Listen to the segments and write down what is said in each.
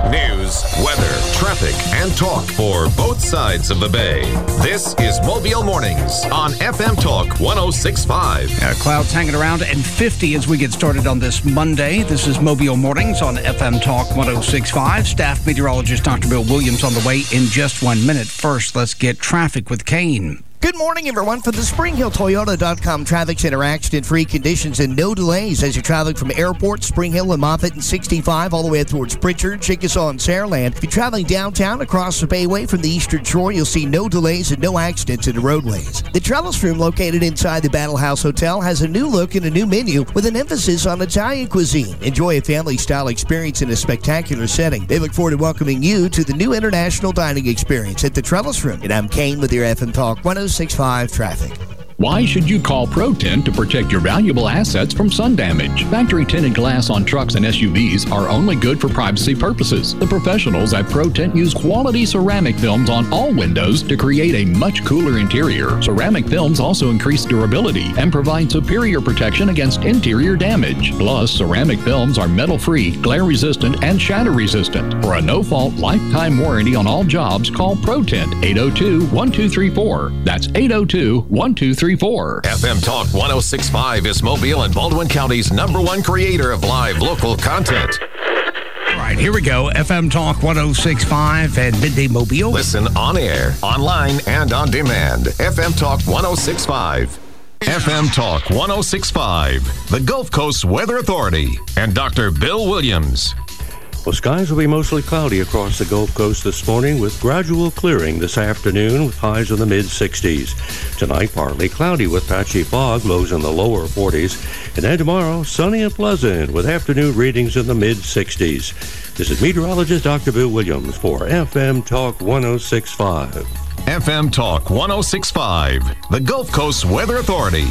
News, weather, traffic, and talk for both sides of the bay. This is Mobile Mornings on FM Talk 106.5. Clouds hanging around and 50 as we get started on this Monday. This is Mobile Mornings on FM Talk 106.5. Staff meteorologist Dr. Bill Williams on the way in just 1 minute. First, let's get traffic with Kane. Good morning, everyone. For the SpringHillToyota.com traffic center, accident-free conditions and no delays as you're traveling from Airport, Spring Hill, and Moffett and 65 all the way towards Pritchard, Chickasaw, and Saraland. If you're traveling downtown across the Bayway from the Eastern Shore, you'll see no delays and no accidents in the roadways. The Trellis Room, located inside the Battle House Hotel, has a new look and a new menu with an emphasis on Italian cuisine. Enjoy a family-style experience in a spectacular setting. They look forward to welcoming you to the new international dining experience at the Trellis Room. And I'm Kane with your FM Talk 106.5 traffic. Why should you call ProTint to protect your valuable assets from sun damage? Factory tinted glass on trucks and SUVs are only good for privacy purposes. The professionals at ProTint use quality ceramic films on all windows to create a much cooler interior. Ceramic films also increase durability and provide superior protection against interior damage. Plus, ceramic films are metal-free, glare-resistant, and shatter-resistant. For a no-fault lifetime warranty on all jobs, call ProTint 802-1234. That's 802-1234. FM Talk 106.5 is Mobile and Baldwin County's #1 creator of live local content. All right, here we go. FM Talk 106.5 and Midday Mobile. Listen on air, online, and on demand. FM Talk 106.5. FM Talk 106.5, the Gulf Coast Weather Authority, and Dr. Bill Williams. Well, skies will be mostly cloudy across the Gulf Coast this morning with gradual clearing this afternoon with highs in the mid-60s. Tonight, partly cloudy with patchy fog, lows in the lower 40s. And then tomorrow, sunny and pleasant with afternoon readings in the mid-60s. This is meteorologist Dr. Bill Williams for FM Talk 106.5. FM Talk 106.5, the Gulf Coast Weather Authority.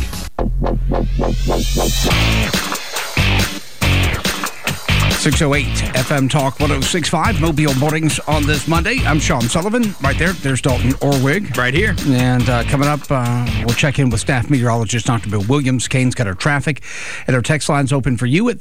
608 FM Talk 106.5, Mobile Mornings on this Monday. I'm Sean Sullivan. Right there, there's Dalton Orwig. Right here. And coming up, we'll check in with staff meteorologist Dr. Bill Williams. Kane's got our traffic, and our text line's open for you at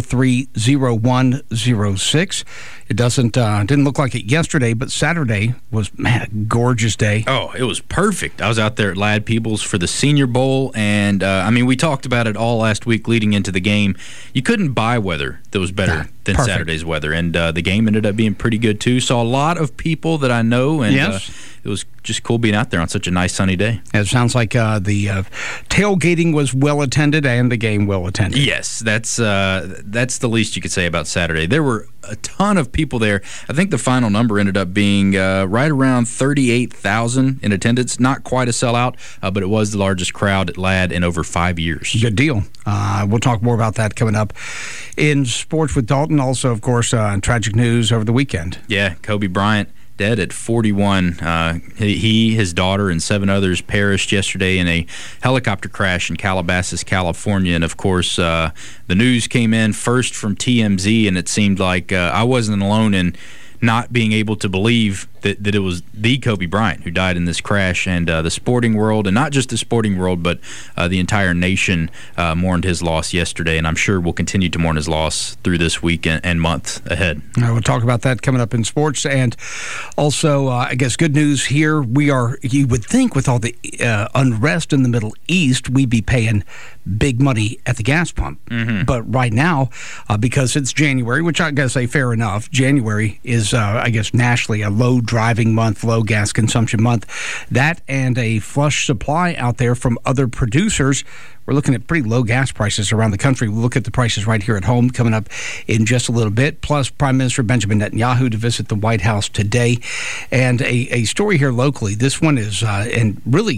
343-0106. It didn't look like it yesterday, but Saturday was, man, a gorgeous day. Oh, it was perfect. I was out there at Ladd Peebles for the Senior Bowl, and, we talked about it all last week leading into the game. You couldn't buy weather that was better than perfect. Saturday's weather, and the game ended up being pretty good, too. Saw a lot of people that I know, and yes. It was just cool being out there on such a nice sunny day. It sounds like the tailgating was well attended and the game well attended. Yes, that's the least you could say about Saturday. There were a ton of people there. I think the final number ended up being right around 38,000 in attendance. Not quite a sellout, but it was the largest crowd at Ladd in over 5 years. Good deal. We'll talk more about that coming up in sports with Dalton. Also, of course, tragic news over the weekend. Yeah, Kobe Bryant, dead at 41. He, his daughter, and 7 others perished yesterday in a helicopter crash in Calabasas, California. And, of course, the news came in first from TMZ, and it seemed like I wasn't alone in not being able to believe that it was the Kobe Bryant who died in this crash. And the sporting world, and not just the sporting world, but the entire nation mourned his loss yesterday, and I'm sure we'll continue to mourn his loss through this week and month ahead. We'll talk about that coming up in sports. And also, I guess good news here, you would think with all the unrest in the Middle East, we'd be paying big money at the gas pump. Mm-hmm. But right now, because it's January, which I gotta say fair enough, January is, I guess, nationally a low driving month, low gas consumption month. That and a flush supply out there from other producers. We're looking at pretty low gas prices around the country. We'll look at the prices right here at home coming up in just a little bit. Plus, Prime Minister Benjamin Netanyahu to visit the White House today. And a story here locally. This one is, and really,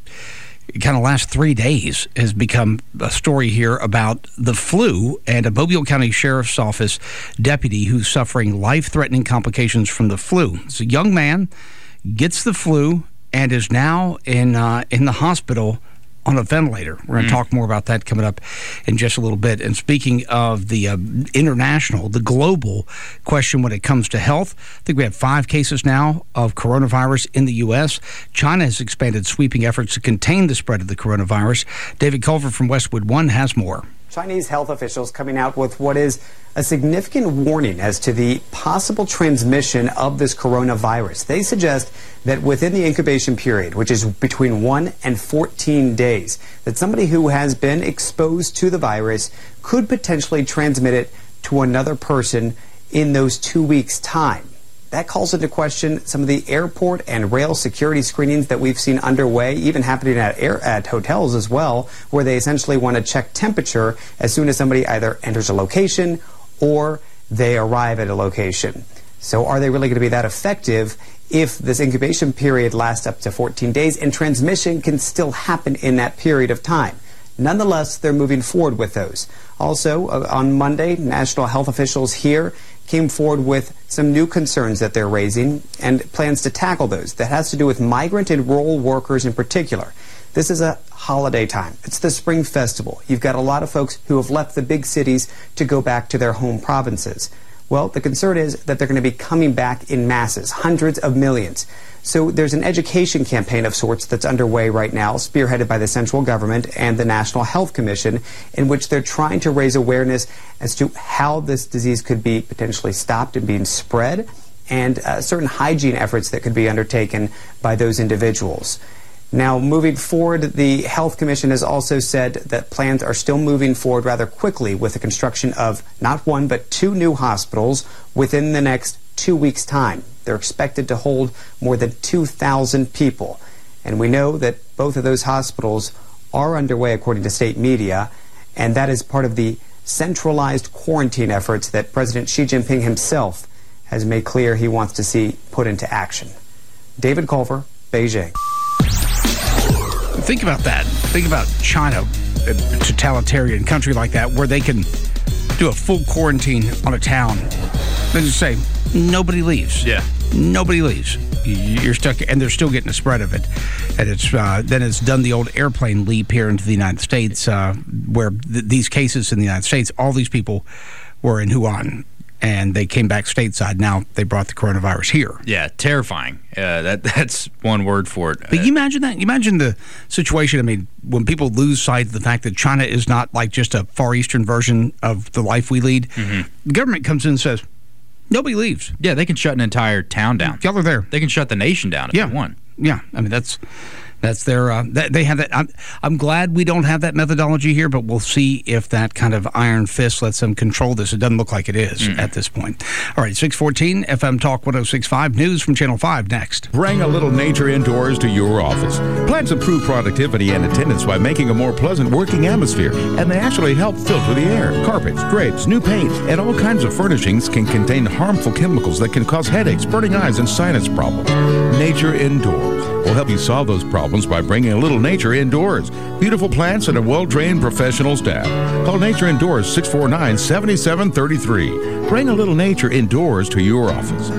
kind of last 3 days has become a story here about the flu and a Mobile County Sheriff's Office deputy who's suffering life-threatening complications from the flu. It's a young man, gets the flu, and is now in the hospital on a ventilator. We're going to talk more about that coming up in just a little bit. And speaking of the international, the global question when it comes to health, I think we have 5 cases now of coronavirus in the U.S. China has expanded sweeping efforts to contain the spread of the coronavirus. David Culver from Westwood One has more. Chinese health officials coming out with what is a significant warning as to the possible transmission of this coronavirus. They suggest that within the incubation period, which is between 1 and 14 days, that somebody who has been exposed to the virus could potentially transmit it to another person in those 2 weeks' time. That calls into question some of the airport and rail security screenings that we've seen underway, even happening at hotels as well, where they essentially want to check temperature as soon as somebody either enters a location or they arrive at a location. So are they really going to be that effective if this incubation period lasts up to 14 days and transmission can still happen in that period of time? Nonetheless, they're moving forward with those. Also, on Monday, national health officials here came forward with some new concerns that they're raising and plans to tackle those. That has to do with migrant and rural workers in particular. This is a holiday time. It's the Spring Festival. You've got a lot of folks who have left the big cities to go back to their home provinces. Well, the concern is that they're going to be coming back in masses, hundreds of millions. So there's an education campaign of sorts that's underway right now, spearheaded by the central government and the National Health Commission, in which they're trying to raise awareness as to how this disease could be potentially stopped and being spread, and certain hygiene efforts that could be undertaken by those individuals. Now, moving forward, the Health Commission has also said that plans are still moving forward rather quickly with the construction of not one but 2 new hospitals within the next 2 weeks' time. They're expected to hold more than 2,000 people. And we know that both of those hospitals are underway according to state media, and that is part of the centralized quarantine efforts that President Xi Jinping himself has made clear he wants to see put into action. David Culver, Beijing. Think about that. Think about China, a totalitarian country like that, where they can do a full quarantine on a town. They just say, nobody leaves. Yeah. Nobody leaves. You're stuck, and they're still getting a spread of it. And it's then it's done the old airplane leap here into the United States, where these cases in the United States, all these people were in Wuhan, and they came back stateside. Now they brought the coronavirus here. Yeah, terrifying. That's one word for it. But you imagine that? You imagine the situation, I mean, when people lose sight of the fact that China is not like just a Far Eastern version of the life we lead. Mm-hmm. The government comes in and says, nobody leaves. Yeah, they can shut an entire town down. Y'all are there. They can shut the nation down if they want. Yeah, I mean, that's their they have that. I'm glad we don't have that methodology here, but we'll see if that kind of iron fist lets them control this. It doesn't look like it is at this point. All right, 614 FM Talk 106.5 News from Channel 5 next. Bring a little nature indoors to your office. Plants improve productivity and attendance by making a more pleasant working atmosphere, and they actually help filter the air. Carpets, drapes, new paint, and all kinds of furnishings can contain harmful chemicals that can cause headaches, burning eyes, and sinus problems. Nature Indoors will help you solve those problems by bringing a little nature indoors. Beautiful plants and a well-trained professional staff. Call Nature Indoors 649-7733. Bring a little nature indoors to your office.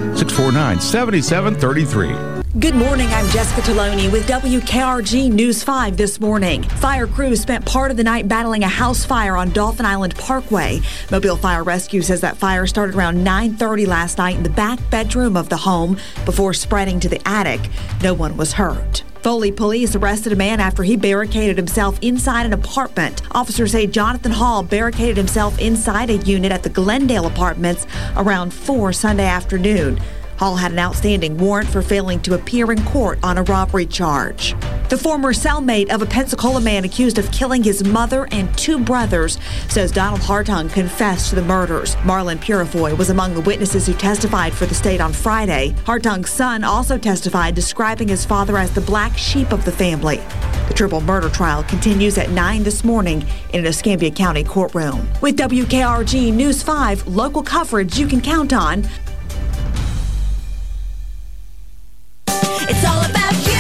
649-7733. Good morning, I'm Jessica Taloni with WKRG News 5 this morning. Fire crews spent part of the night battling a house fire on Dolphin Island Parkway. Mobile Fire Rescue says that fire started around 9:30 last night in the back bedroom of the home before spreading to the attic. No one was hurt. Foley police arrested a man after he barricaded himself inside an apartment. Officers say Jonathan Hall barricaded himself inside a unit at the Glendale Apartments around 4 Sunday afternoon. Hall had an outstanding warrant for failing to appear in court on a robbery charge. The former cellmate of a Pensacola man accused of killing his mother and 2 brothers says Donald Hartung confessed to the murders. Marlon Purifoy was among the witnesses who testified for the state on Friday. Hartung's son also testified, describing his father as the black sheep of the family. The triple murder trial continues at 9 this morning in an Escambia County courtroom. With WKRG News 5, local coverage you can count on. It's all about you.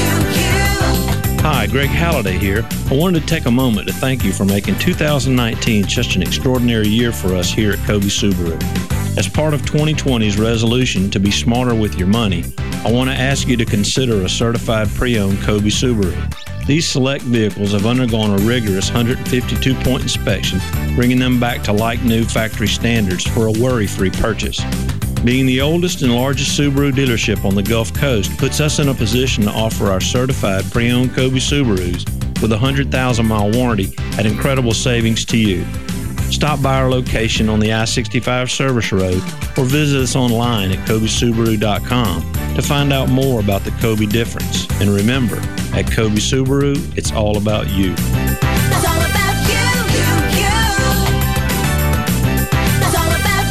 Hi, Greg Halliday here. I wanted to take a moment to thank you for making 2019 such an extraordinary year for us here at Kobe Subaru. As part of 2020's resolution to be smarter with your money, I want to ask you to consider a certified pre-owned Kobe Subaru. These select vehicles have undergone a rigorous 152-point inspection, bringing them back to like-new factory standards for a worry-free purchase. Being the oldest and largest Subaru dealership on the Gulf Coast puts us in a position to offer our certified pre-owned Kobe Subarus with a 100,000-mile warranty at incredible savings to you. Stop by our location on the I-65 Service Road or visit us online at KobeSubaru.com to find out more about the Kobe difference. And remember, at Kobe Subaru, it's all about you. It's all about you. It's all about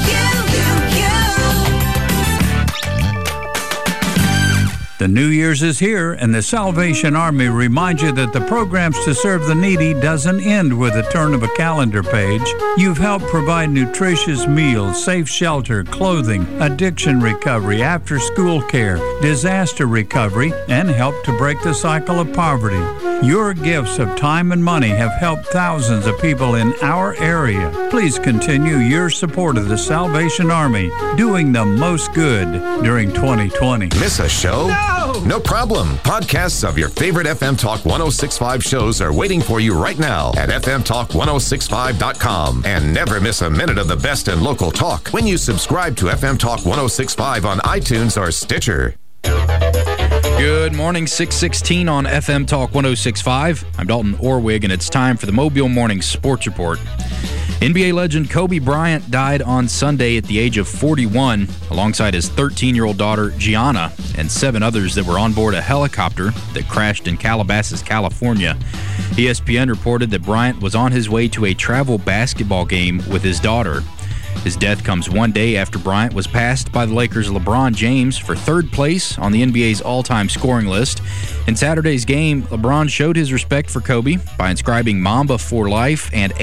you. The New Year's is here, and the Salvation Army reminds you that the programs to serve the needy doesn't end with a turn of a calendar page. You've helped provide nutritious meals, safe shelter, clothing, addiction recovery, after-school care, disaster recovery, and helped to break the cycle of poverty. Your gifts of time and money have helped thousands of people in our area. Please continue your support of the Salvation Army, doing the most good during 2020. Miss a show? No problem. Podcasts of your favorite FM Talk 1065 shows are waiting for you right now at fmtalk1065.com. And never miss a minute of the best in local talk when you subscribe to FM Talk 1065 on iTunes or Stitcher. Good morning, 6:16 on FM Talk 1065. I'm Dalton Orwig, and it's time for the Mobile Morning Sports Report. NBA legend Kobe Bryant died on Sunday at the age of 41, alongside his 13-year-old daughter, Gianna, and 7 others that were on board a helicopter that crashed in Calabasas, California. ESPN reported that Bryant was on his way to a travel basketball game with his daughter. His death comes one day after Bryant was passed by the Lakers' LeBron James for 3rd place on the NBA's all-time scoring list. In Saturday's game, LeBron showed his respect for Kobe by inscribing Mamba for life and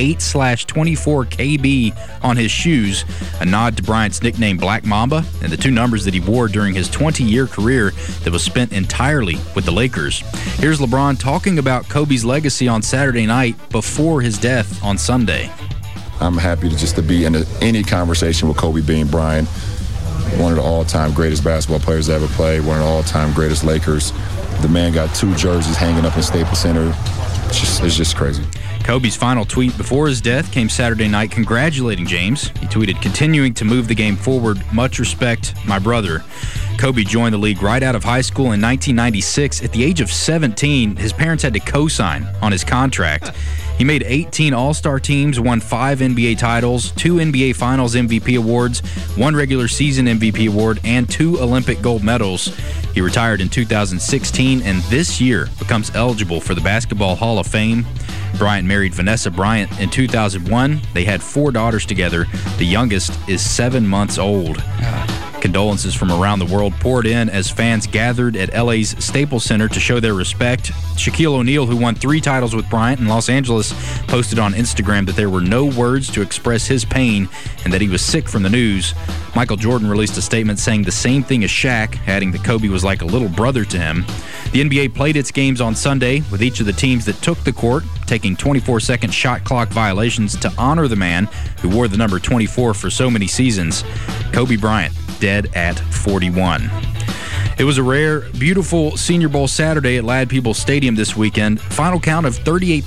8/24 KB on his shoes, a nod to Bryant's nickname Black Mamba and the 2 numbers that he wore during his 20-year career that was spent entirely with the Lakers. Here's LeBron talking about Kobe's legacy on Saturday night before his death on Sunday. I'm happy to be in any conversation with Kobe Bean Bryant, one of the all-time greatest basketball players to ever play, one of the all-time greatest Lakers. The man got 2 jerseys hanging up in Staples Center. It's just crazy. Kobe's final tweet before his death came Saturday night congratulating James. He tweeted, "Continuing to move the game forward. Much respect, my brother." Kobe joined the league right out of high school in 1996. At the age of 17, his parents had to co-sign on his contract. He made 18 All-Star teams, won 5 NBA titles, 2 NBA Finals MVP awards, 1 regular season MVP award, and 2 Olympic gold medals. He retired in 2016 and this year becomes eligible for the Basketball Hall of Fame. Bryant married Vanessa Bryant in 2001. They had 4 daughters together. The youngest is 7 months old. Condolences from around the world poured in as fans gathered at LA's Staples Center to show their respect. Shaquille O'Neal, who won 3 titles with Bryant in Los Angeles, posted on Instagram that there were no words to express his pain and that he was sick from the news. Michael Jordan released a statement saying the same thing as Shaq, adding that Kobe was like a little brother to him. The NBA played its games on Sunday, with each of the teams that took the court taking 24-second shot clock violations to honor the man who wore the number 24 for so many seasons. Kobe Bryant, dead at 41. It was a rare, beautiful Senior Bowl Saturday at Ladd-Peebles Stadium this weekend. Final count of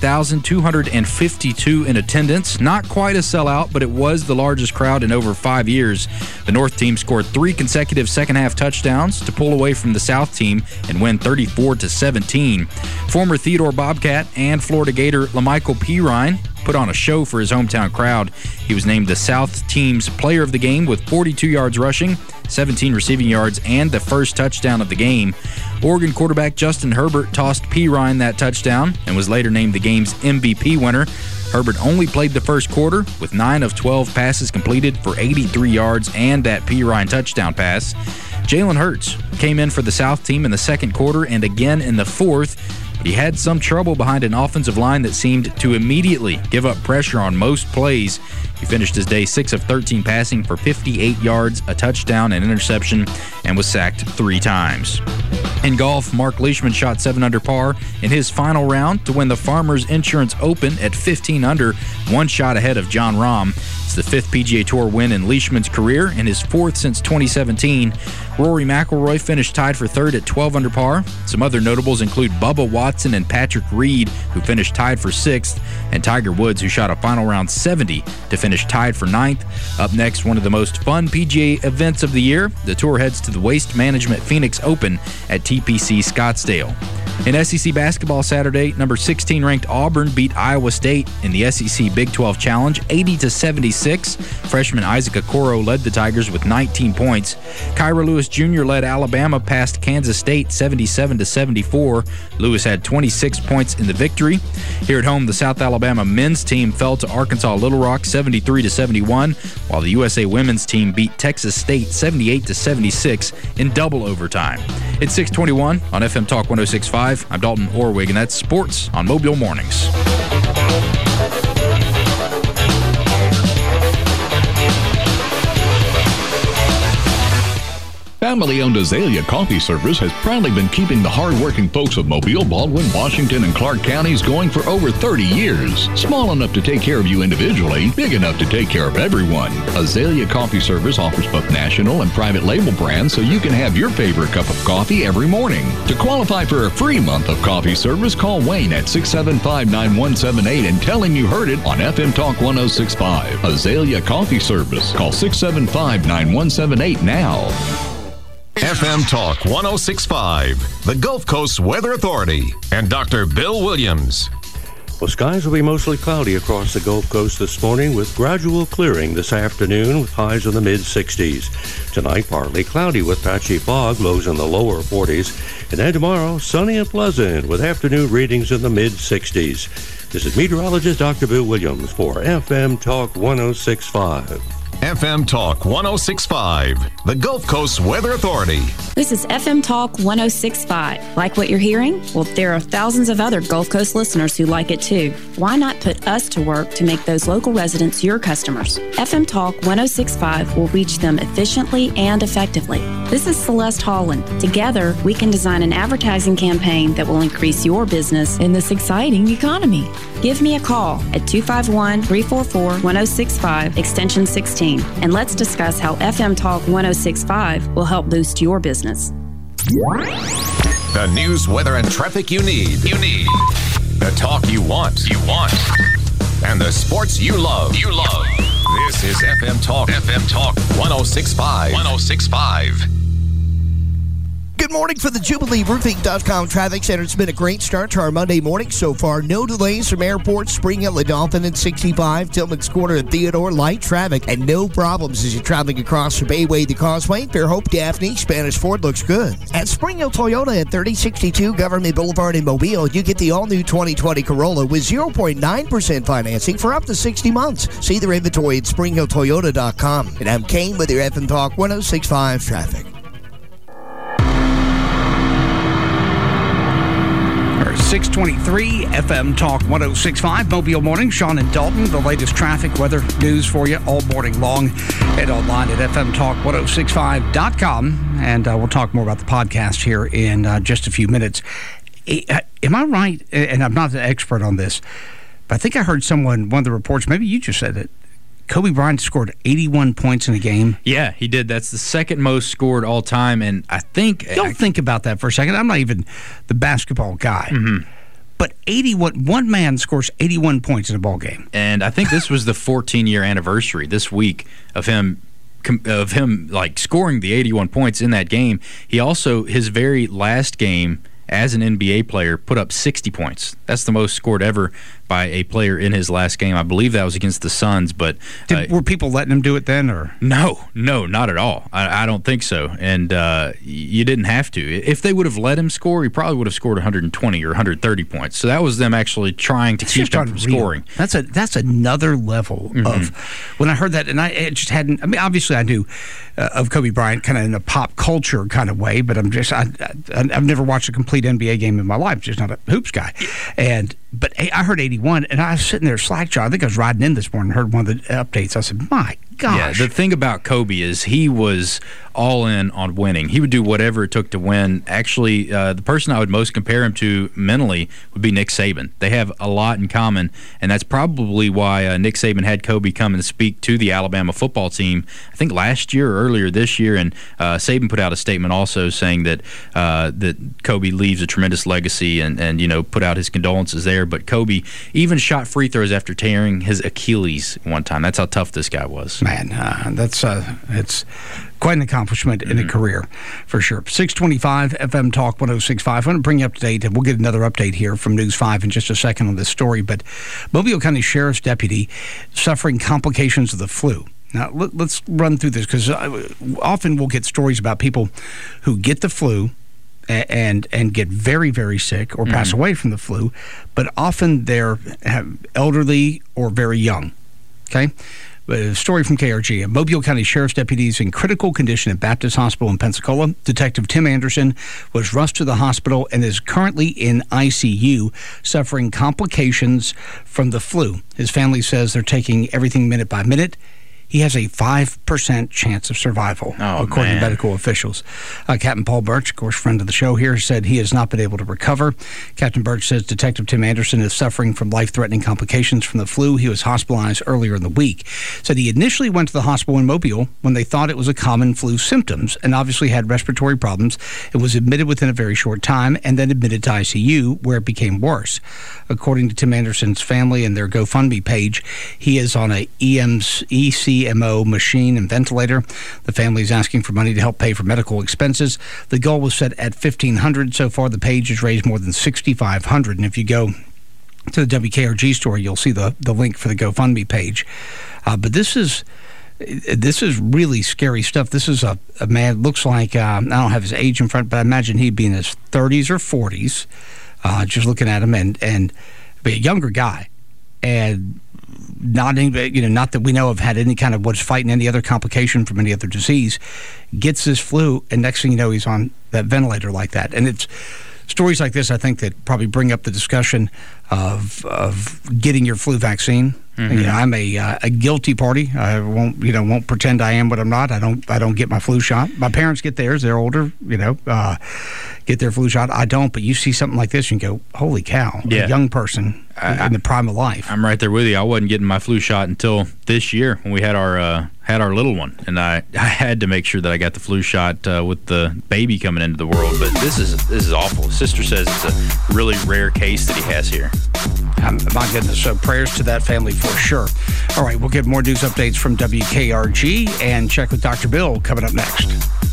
38,252 in attendance. Not quite a sellout, but it was the largest crowd in over 5 years. The North team scored 3 consecutive second-half touchdowns to pull away from the South team and win 34-17. Former Theodore Bobcat and Florida Gator LaMichael Pirine put on a show for his hometown crowd. He was named the South team's player of the game with 42 yards rushing, 17 receiving yards, and the first touchdown of the game. Oregon quarterback Justin Herbert tossed Pirine that touchdown and was later named the game's MVP winner. Herbert only played the first quarter with 9 of 12 passes completed for 83 yards and that Pirine touchdown pass. Jalen Hurts came in for the South team in the second quarter and again in the fourth. He had some trouble behind an offensive line that seemed to immediately give up pressure on most plays. He finished his day 6 of 13 passing for 58 yards, a touchdown, and interception, and was sacked 3 times. In golf, Mark Leishman shot 7 under par in his final round to win the Farmers Insurance Open at 15 under, 1 shot ahead of Jon Rahm. It's the 5th PGA Tour win in Leishman's career and his 4th since 2017. Rory McIlroy finished tied for 3rd at 12 under par. Some other notables include Bubba Watson and Patrick Reed, who finished tied for 6th, and Tiger Woods, who shot a final round 70 to finish tied for 9th. Up next, one of the most fun PGA events of the year. The tour heads to the Waste Management Phoenix Open at TPC Scottsdale. In SEC basketball Saturday, number 16 ranked Auburn beat Iowa State in the SEC Big 12 Challenge 80-76. Freshman Isaac Okoro led the Tigers with 19 points. Kyra Lewis Jr. led Alabama past Kansas State 77-74. Lewis had 26 points in the victory. Here at home, the South Alabama men's team fell to Arkansas Little Rock 73-71, while the USA women's team beat Texas State 78-76 in double overtime. It's 6:21 on FM Talk 106.5. I'm Dalton Orwig, and that's sports on Mobile Mornings. Family-owned Azalea Coffee Service has proudly been keeping the hard-working folks of Mobile, Baldwin, Washington, and Clark counties going for over 30 years. Small enough to take care of you individually, big enough to take care of everyone. Azalea Coffee Service offers both national and private label brands so you can have your favorite cup of coffee every morning. To qualify for a free month of coffee service, call Wayne at 675-9178 and tell him you heard it on FM Talk 106.5. Azalea Coffee Service. Call 675-9178 now. FM Talk 106.5, the Gulf Coast Weather Authority, and Dr. Bill Williams. Well, skies will be mostly cloudy across the Gulf Coast this morning with gradual clearing this afternoon with highs in the mid-60s. Tonight, partly cloudy with patchy fog, lows in the lower 40s. And then tomorrow, sunny and pleasant with afternoon readings in the mid-60s. This is meteorologist Dr. Bill Williams for FM Talk 106.5. FM Talk 106.5, the Gulf Coast Weather Authority. This is FM Talk 106.5. Like what you're hearing? Well, there are thousands of other Gulf Coast listeners who like it too. Why not put us to work to make those local residents your customers? FM Talk 106.5 will reach them efficiently and effectively. This is Celeste Holland. Together, we can design an advertising campaign that will increase your business in this exciting economy. Give me a call at 251-344-1065, extension 16, and let's discuss how FM Talk 106.5 will help boost your business. The news, weather, and traffic you need. The talk you want. And the sports you love. This is FM Talk 106.5. Good morning for the JubileeRoofing.com Traffic Center. It's been a great start to our Monday morning so far. No delays from Airport, Spring Hill, and Dolphin at 65, Tillman's Corner and Theodore. Light traffic and no problems as you're traveling across the Bayway, the Causeway. Fairhope, Daphne, Spanish Ford looks good. At Spring Hill Toyota at 3062 Government Boulevard in Mobile, you get the all-new 2020 Corolla with 0.9% financing for up to 60 months. See their inventory at SpringHillToyota.com. And I'm Kane with your FM Talk 106.5 traffic. 623 FM Talk 106.5 Mobile Morning. Sean and Dalton, the latest traffic weather news for you all morning long. Head online at fmtalk1065.com, and we'll talk more about the podcast here in just a few minutes. Am I right? And I'm not an expert on this, but I think I heard one of the reports, maybe you just said it, Kobe Bryant scored 81 points in a game. Yeah, he did. That's the second most scored all time, and I think... Don't think about that for a second. I'm not even the basketball guy. Mm-hmm. But one man scores 81 points in a ball game. And I think this was the 14-year anniversary this week of him like scoring the 81 points in that game. He also, his very last game as an NBA player, put up 60 points. That's the most scored ever by a player in his last game. I believe that was against the Suns, but... were people letting him do it then, or...? No, not at all. I don't think so, and you didn't have to. If they would have let him score, he probably would have scored 120 or 130 points. So that was them actually trying to keep him from scoring. That's another level of... When I heard that, and it just hadn't... I mean, obviously I knew of Kobe Bryant kind of in a pop culture kind of way, but I've never watched a complete NBA game in my life, just not a hoops guy. But I heard 81, and I was sitting there slack-jawed. I think I was riding in this morning and heard one of the updates. I said, my gosh. Yeah, the thing about Kobe is he was all in on winning. He would do whatever it took to win. Actually, the person I would most compare him to mentally would be Nick Saban. They have a lot in common, and that's probably why Nick Saban had Kobe come and speak to the Alabama football team, I think last year or earlier this year, and Saban put out a statement also saying that Kobe leaves a tremendous legacy and put out his condolences there. But Kobe even shot free throws after tearing his Achilles one time. That's how tough this guy was. Man, it's quite an accomplishment in a career, for sure. 625 FM Talk 106.5. I want to bring you up to date, and we'll get another update here from News 5 in just a second on this story. But Mobile County Sheriff's deputy suffering complications of the flu. Now, let's run through this, because often we'll get stories about people who get the flu and get very, very sick or pass away from the flu, but often they're elderly or very young. Okay? A story from KRG. A Mobile County Sheriff's deputy is in critical condition at Baptist Hospital in Pensacola. Detective Tim Anderson was rushed to the hospital and is currently in ICU, suffering complications from the flu. His family says they're taking everything minute by minute. He has a 5% chance of survival, according to medical officials. Captain Paul Birch, of course, friend of the show here, said he has not been able to recover. Captain Birch says Detective Tim Anderson is suffering from life-threatening complications from the flu. He was hospitalized earlier in the week. Said he initially went to the hospital in Mobile when they thought it was a common flu symptoms and obviously had respiratory problems. It was admitted within a very short time and then admitted to ICU, where it became worse. According to Tim Anderson's family and their GoFundMe page, he is on a ECMO machine and ventilator. The family is asking for money to help pay for medical expenses. The goal was set at $1,500. So far, the page has raised more than $6,500. And if you go to the WKRG story, you'll see the link for the GoFundMe page. But this is really scary stuff. This is a man, looks like, I don't have his age in front, but I imagine he'd be in his 30s or 40s, just looking at him, and be a younger guy. And not that we know of had any kind of what's fighting any other complication from any other disease, gets this flu, and next thing you know, he's on that ventilator like that. And it's stories like this, I think, that probably bring up the discussion of getting your flu vaccine. You know, I'm a guilty party. I won't pretend I am what I'm not. I don't get my flu shot. My parents get theirs. They're older. Get their flu shot. I don't. But you see something like this and you go, "Holy cow!" Yeah. A young person in the prime of life. I'm right there with you. I wasn't getting my flu shot until this year when we had our little one, and I had to make sure that I got the flu shot with the baby coming into the world. But this is awful. His sister says it's a really rare case that he has here. My goodness. So prayers to that family for sure. All right, we'll get more news updates from WKRG and check with Dr. Bill coming up next.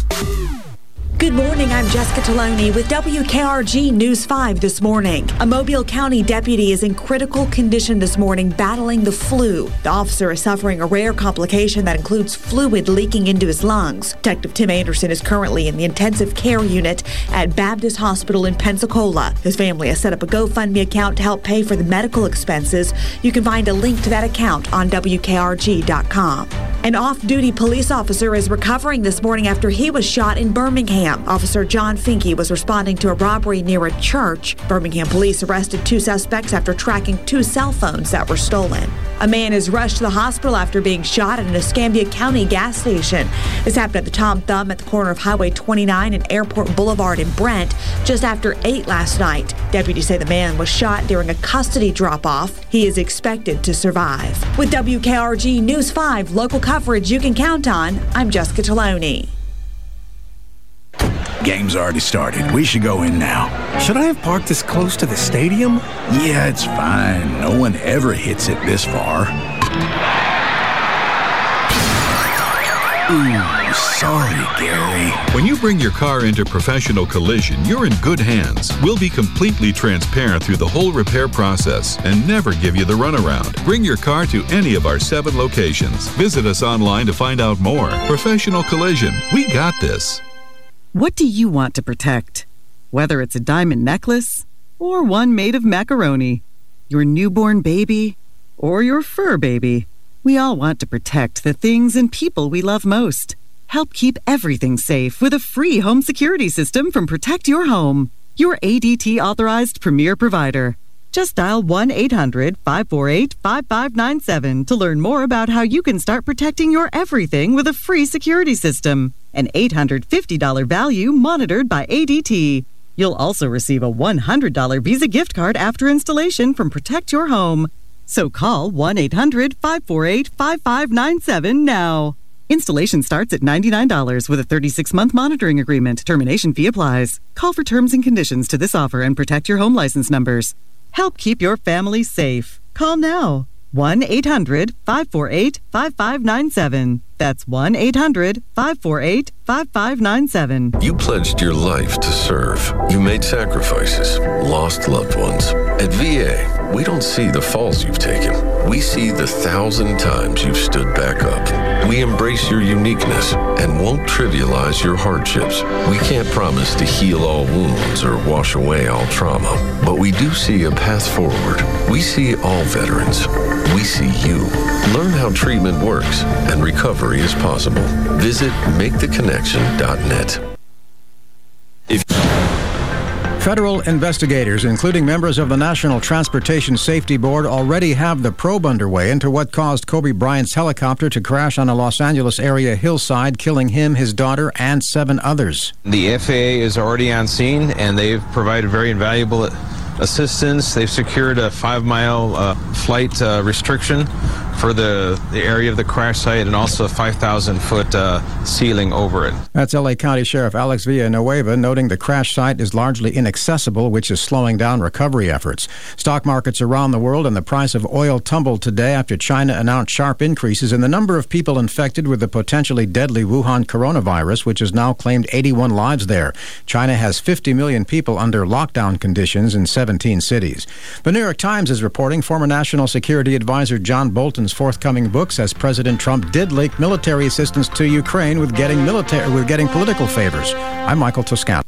Good morning, I'm Jessica Taloni with WKRG News 5 this morning. A Mobile County deputy is in critical condition this morning battling the flu. The officer is suffering a rare complication that includes fluid leaking into his lungs. Detective Tim Anderson is currently in the intensive care unit at Baptist Hospital in Pensacola. His family has set up a GoFundMe account to help pay for the medical expenses. You can find a link to that account on WKRG.com. An off-duty police officer is recovering this morning after he was shot in Birmingham. Officer John Finke was responding to a robbery near a church. Birmingham police arrested 2 suspects after tracking 2 cell phones that were stolen. A man is rushed to the hospital after being shot at an Escambia County gas station. This happened at the Tom Thumb at the corner of Highway 29 and Airport Boulevard in Brent just after 8 last night. Deputies say the man was shot during a custody drop-off. He is expected to survive. With WKRG News 5 local coverage you can count on, I'm Jessica Taloni. Game's already started. We should go in now. Should I have parked this close to the stadium? Yeah, it's fine. No one ever hits it this far. Ooh, sorry, Gary. When you bring your car into Professional Collision, you're in good hands. We'll be completely transparent through the whole repair process and never give you the runaround. Bring your car to any of our 7 locations. Visit us online to find out more. Professional Collision. We got this. What do you want to protect? Whether it's a diamond necklace or one made of macaroni, your newborn baby or your fur baby, we all want to protect the things and people we love most. Help keep everything safe with a free home security system from Protect Your Home, your ADT-authorized premier provider. Just dial 1-800-548-5597 to learn more about how you can start protecting your everything with a free security system. An $850 value monitored by ADT. You'll also receive a $100 Visa gift card after installation from Protect Your Home. So call 1-800-548-5597 now. Installation starts at $99 with a 36-month monitoring agreement. Termination fee applies. Call for terms and conditions to this offer and protect your home license numbers. Help keep your family safe. Call now. 1-800-548-5597. That's 1-800-548-5597. You pledged your life to serve. You made sacrifices, lost loved ones. At VA, we don't see the falls you've taken. We see the 1,000 times you've stood back up. We embrace your uniqueness and won't trivialize your hardships. We can't promise to heal all wounds or wash away all trauma, but we do see a path forward. We see all veterans. We see you. Learn how treatment works and recovery is possible. Visit maketheconnection.net. Federal investigators, including members of the National Transportation Safety Board, already have the probe underway into what caused Kobe Bryant's helicopter to crash on a Los Angeles area hillside, killing him, his daughter, and 7 others. The FAA is already on scene, and they've provided very invaluable assistance. They've secured a 5-mile flight restriction for the area of the crash site, and also a 5,000-foot ceiling over it. That's L.A. County Sheriff Alex Villanueva noting the crash site is largely inaccessible, which is slowing down recovery efforts. Stock markets around the world and the price of oil tumbled today after China announced sharp increases in the number of people infected with the potentially deadly Wuhan coronavirus, which has now claimed 81 lives there. China has 50 million people under lockdown conditions in 17 cities. The New York Times is reporting former National Security Advisor John Bolton's forthcoming book says President Trump did link military assistance to Ukraine with getting political favors. I'm Michael Toscano.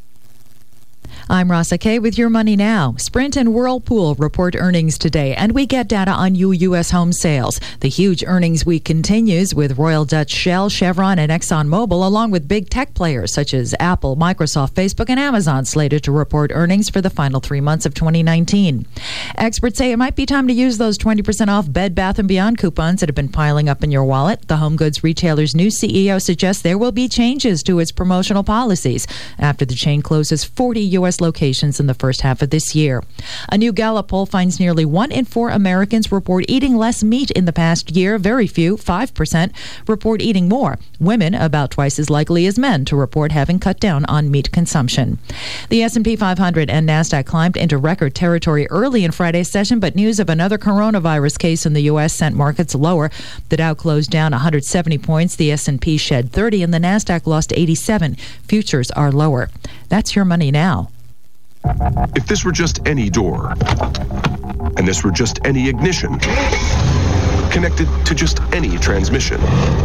I'm Rasa Kay with Your Money Now. Sprint and Whirlpool report earnings today, and we get data on new U.S. home sales. The huge earnings week continues with Royal Dutch Shell, Chevron, and ExxonMobil, along with big tech players such as Apple, Microsoft, Facebook, and Amazon slated to report earnings for the final 3 months of 2019. Experts say it might be time to use those 20% off Bed Bath & Beyond coupons that have been piling up in your wallet. The home goods retailer's new CEO suggests there will be changes to its promotional policies after the chain closes 40 U.S. locations in the first half of this year. A new Gallup poll finds nearly 1 in 4 Americans report eating less meat in the past year. Very few, 5%, report eating more. Women, about twice as likely as men, to report having cut down on meat consumption. The S&P 500 and NASDAQ climbed into record territory early in Friday's session, but news of another coronavirus case in the U.S. sent markets lower. The Dow closed down 170 points. The S&P shed 30, and the NASDAQ lost 87. Futures are lower. That's Your Money Now. If this were just any door, and this were just any ignition, connected to just any transmission,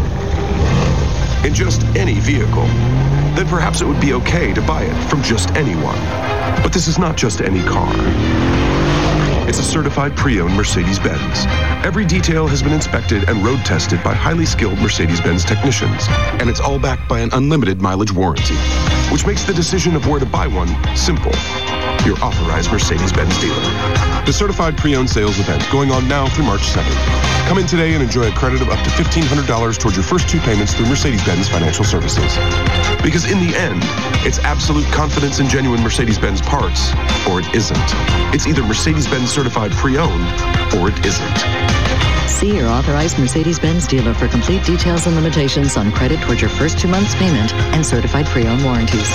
in just any vehicle, then perhaps it would be okay to buy it from just anyone. But this is not just any car. It's a certified pre-owned Mercedes-Benz. Every detail has been inspected and road tested by highly skilled Mercedes-Benz technicians. And it's all backed by an unlimited mileage warranty, which makes the decision of where to buy one simple. Your authorized Mercedes-Benz dealer. The certified pre-owned sales event going on now through March 7th. Come in today and enjoy a credit of up to $1,500 towards your first 2 payments through Mercedes-Benz Financial Services. Because in the end, it's absolute confidence in genuine Mercedes-Benz parts, or it isn't. It's either Mercedes-Benz certified pre-owned, or it isn't. See your authorized Mercedes-Benz dealer for complete details and limitations on credit towards your first 2 months' payment and certified pre-owned warranties.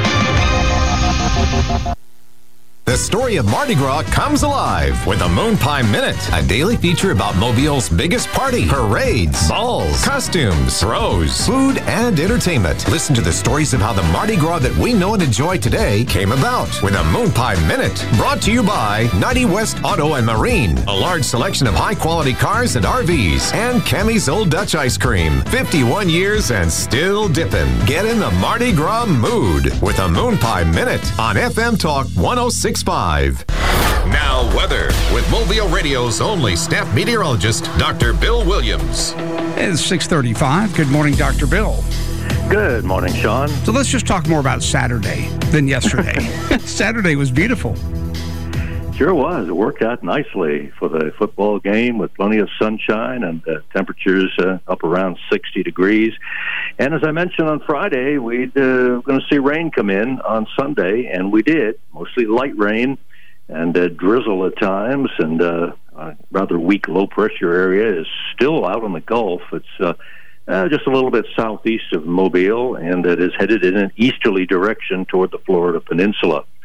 The story of Mardi Gras comes alive with the Moon Pie Minute, a daily feature about Mobile's biggest party, parades, balls, costumes, throws, food, and entertainment. Listen to the stories of how the Mardi Gras that we know and enjoy today came about with a Moon Pie Minute, brought to you by 90 West Auto and Marine, a large selection of high-quality cars and RVs, and Cammy's Old Dutch Ice Cream, 51 years and still dipping. Get in the Mardi Gras mood with a Moon Pie Minute on FM Talk 106.5. Now weather with Mobile Radio's only staff meteorologist, Dr. Bill Williams. It's 6:35. Good morning, Dr. Bill. Good morning, Sean. So let's just talk more about Saturday than yesterday. Saturday was beautiful. Sure was. It worked out nicely for the football game with plenty of sunshine and temperatures up around 60 degrees. And as I mentioned on Friday, we're going to see rain come in on Sunday, and we did. Mostly light rain and drizzle at times, and a rather weak low-pressure area is still out on the Gulf. It's just a little bit southeast of Mobile, and it is headed in an easterly direction toward the Florida Peninsula.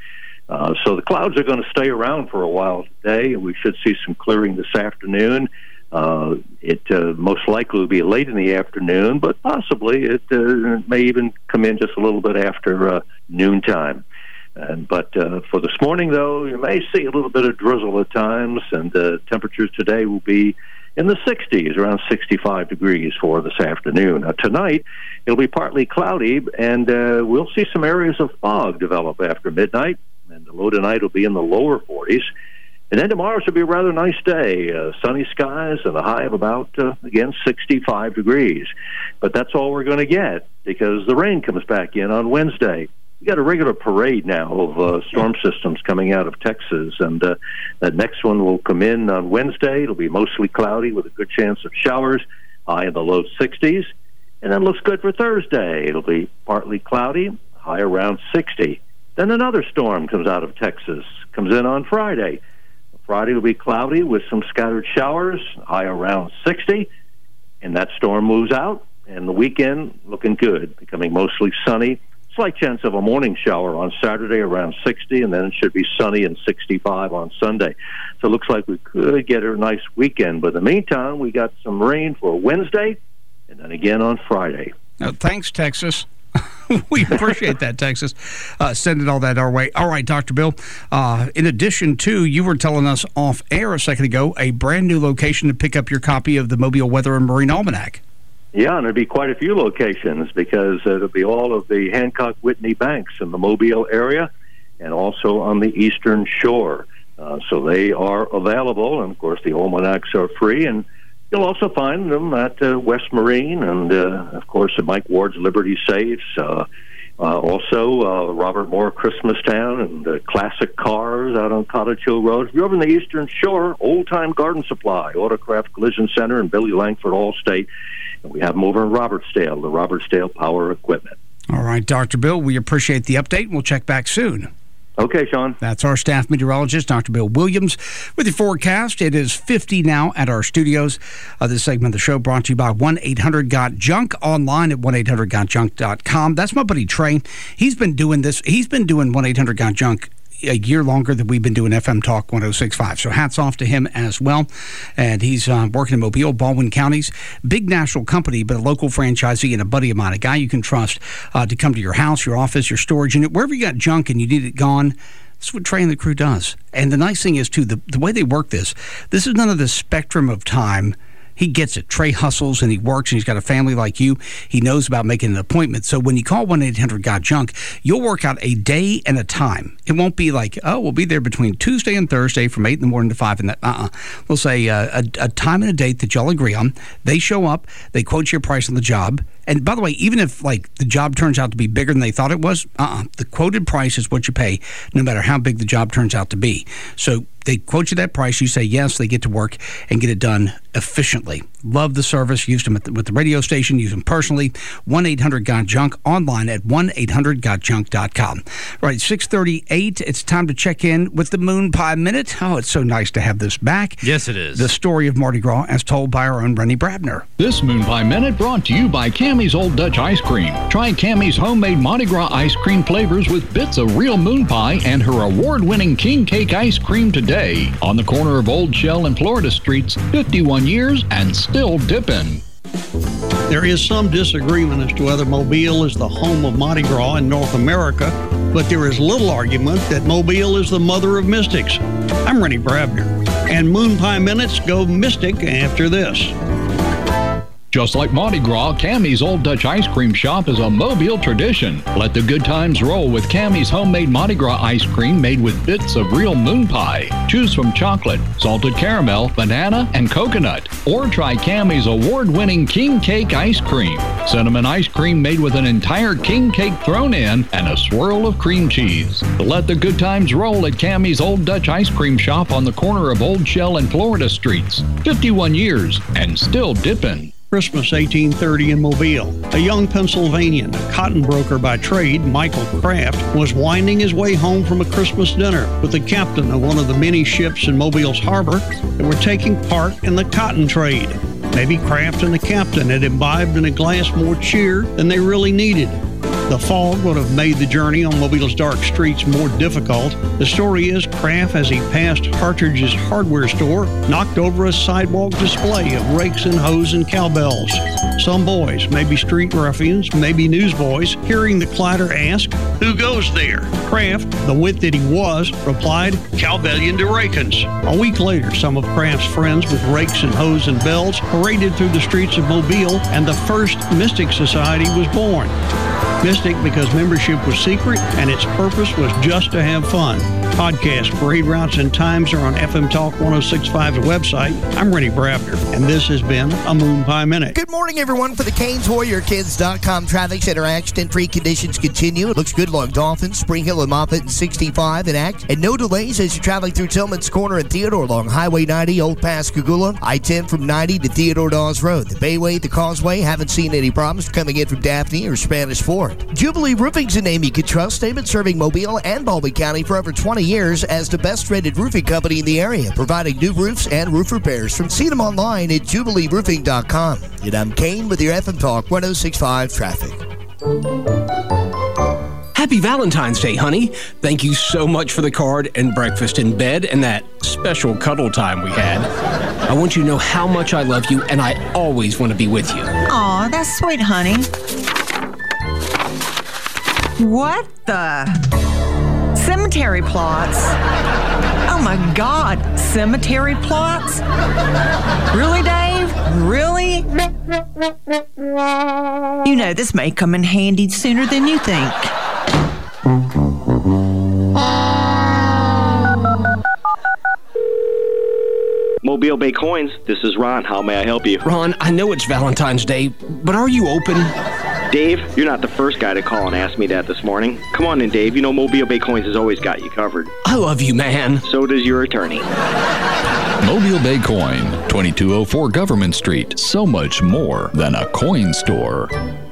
So the clouds are going to stay around for a while today. We should see some clearing this afternoon. It most likely will be late in the afternoon, but possibly it may even come in just a little bit after noontime. But for this morning, though, you may see a little bit of drizzle at times, and temperatures today will be in the 60s, around 65 degrees for this afternoon. Tonight, it'll be partly cloudy, and we'll see some areas of fog develop after midnight, and the low tonight will be in the lower 40s. And then tomorrow should be a rather nice day, sunny skies and a high of about, again, 65 degrees. But that's all we're going to get because the rain comes back in on Wednesday. We got a regular parade now of storm systems coming out of Texas, and that next one will come in on Wednesday. It'll be mostly cloudy with a good chance of showers, high in the low 60s. And that looks good for Thursday. It'll be partly cloudy, high around 60. Then another storm comes out of Texas, comes in on Friday. Friday will be cloudy with some scattered showers, high around 60. And that storm moves out, and the weekend looking good, becoming mostly sunny. Slight chance of a morning shower on Saturday around 60, and then it should be sunny and 65 on Sunday. So it looks like we could get a nice weekend. But in the meantime, we got some rain for Wednesday and then again on Friday. Now, thanks, Texas. We appreciate that, Texas. Sending all that our way. All right, Dr. Bill. In addition to, you were telling us off air a second ago, a brand new location to pick up your copy of the Mobile Weather and Marine Almanac. Yeah, and there'll be quite a few locations because it'll be all of the Hancock Whitney banks in the Mobile area and also on the eastern shore. So they are available, and of course the almanacs are free, and you'll also find them at West Marine and, of course, at Mike Ward's Liberty Safes. Also, Robert Moore Christmastown and Classic Cars out on Cottage Hill Road. If you're over in the eastern shore, Old Time Garden Supply, Autocraft Collision Center, and Billy Langford Allstate. And we have them over in Robertsdale, the Robertsdale Power Equipment. All right, Dr. Bill, we appreciate the update. We'll check back soon. Okay, Sean. That's our staff meteorologist, Dr. Bill Williams, with your forecast. It is 50 now at our studios. This segment of the show brought to you by 1-800-GOT-JUNK, online at 1-800-GOT-JUNK.com. That's my buddy Trey. He's been doing this. He's been doing 1-800-GOT-JUNK a year longer than we've been doing FM Talk 106.5. So hats off to him as well. And he's working in Mobile, Baldwin counties. Big national company, but a local franchisee and a buddy of mine, a guy you can trust to come to your house, your office, your storage unit, wherever you got junk and you need it gone. That's what Trey and the crew does. And the nice thing is, too, the way they work this is none of the spectrum of time. He gets it. Trey hustles and he works and he's got a family like you. He knows about making an appointment. So when you call 1-800-GOT-JUNK, you'll work out a day and a time. It won't be like, oh, we'll be there between Tuesday and Thursday from 8 in the morning to 5. And we'll say a time and a date that y'all agree on. They show up. They quote your price on the job. And by the way, even if like the job turns out to be bigger than they thought it was, the quoted price is what you pay, no matter how big the job turns out to be. So they quote you that price. You say yes. They get to work and get it done efficiently. Love the service. Used them with the radio station. Use them personally. 1-800-GOT-JUNK, online at 1-800-GOT-JUNK.com. Right, 6:38. It's time to check in with the Moon Pie Minute. Oh, it's so nice to have this back. Yes, it is. The story of Mardi Gras as told by our own Rennie Brabner. This Moon Pie Minute brought to you by Cammie's Old Dutch Ice Cream. Try Cammie's homemade Mardi Gras ice cream flavors with bits of real moon pie and her award-winning king cake ice cream today. On the corner of Old Shell and Florida Streets, 51 years and still dipping. There is some disagreement as to whether Mobile is the home of Mardi Gras in North America, but there is little argument that Mobile is the mother of mystics. I'm Rennie Brabner, and Moon Pie Minutes go mystic after this. Just like Mardi Gras, Cammie's Old Dutch Ice Cream Shop is a Mobile tradition. Let the good times roll with Cammie's homemade Mardi Gras ice cream made with bits of real moon pie. Choose from chocolate, salted caramel, banana, and coconut. Or try Cammie's award-winning king cake ice cream. Cinnamon ice cream made with an entire king cake thrown in and a swirl of cream cheese. Let the good times roll at Cammie's Old Dutch Ice Cream Shop on the corner of Old Shell and Florida Streets. 51 years and still dipping. Christmas 1830 in Mobile. A young Pennsylvanian, a cotton broker by trade, Michael Kraft, was winding his way home from a Christmas dinner with the captain of one of the many ships in Mobile's harbor that were taking part in the cotton trade. Maybe Kraft and the captain had imbibed in a glass more cheer than they really needed. The fog would have made the journey on Mobile's dark streets more difficult. The story is Kraft, as he passed Hartridge's hardware store, knocked over a sidewalk display of rakes and hoes and cowbells. Some boys, maybe street ruffians, maybe newsboys, hearing the clatter asked, "Who goes there?" Kraft, the wit that he was, replied, "Cowbellion to Rakens." A week later, some of Kraft's friends with rakes and hoes and bells paraded through the streets of Mobile, and the first Mystic Society was born. Mystic because membership was secret and its purpose was just to have fun. Podcast, parade routes, and times are on FM Talk 1065's website. I'm Rennie Brabner, and this has been a Moon Pie Minute. Good morning, everyone. For the CanesWarriorKids.com traffic center accident-free conditions continue. It looks good along Dolphin, Spring Hill, and Moffett, and 65 in Act. And no delays as you're traveling through Tillman's Corner and Theodore along Highway 90, Old Pass, Cagula, I-10 from 90 to Theodore Dawes Road. The Bayway, the Causeway, haven't seen any problems coming in from Daphne or Spanish Fort. Jubilee Roofing's a name you can trust. They've been serving Mobile and Baldwin County for over 20 years as the best-rated roofing company in the area, providing new roofs and roof repairs. See them online at JubileeRoofing.com. And I'm Kane with your FM Talk 1065 traffic. Happy Valentine's Day, honey. Thank you so much for the card and breakfast in bed and that special cuddle time we had. I want you to know how much I love you, and I always want to be with you. Aw, that's sweet, honey. What the? Cemetery plots? Oh my God, cemetery plots? Really, Dave? Really? You know, this may come in handy sooner than you think. Mobile Bay Coins, this is Ron. How may I help you? Ron, I know it's Valentine's Day, but are you open? Dave, you're not the first guy to call and ask me that this morning. Come on in, Dave. You know Mobile Bay Coins has always got you covered. I love you, man. So does your attorney. Mobile Bay Coin, 2204 Government Street. So much more than a coin store.